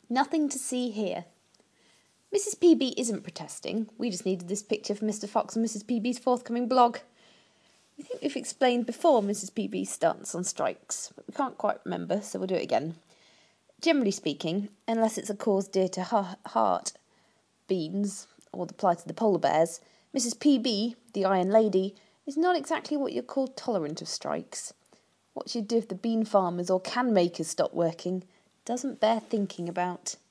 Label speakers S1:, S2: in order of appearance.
S1: Nothing to see here. Mrs. PB isn't protesting. We just needed this picture for Mr. Fox and Mrs. PB's forthcoming blog. I think we've explained before Mrs. PB's stance on strikes, but we can't quite remember, so we'll do it again. Generally speaking, unless it's a cause dear to her heart, beans, or the plight of the polar bears, Mrs. PB, the Iron Lady, is not exactly what you'd call tolerant of strikes. What she'd do if the bean farmers or can makers stopped working doesn't bear thinking about.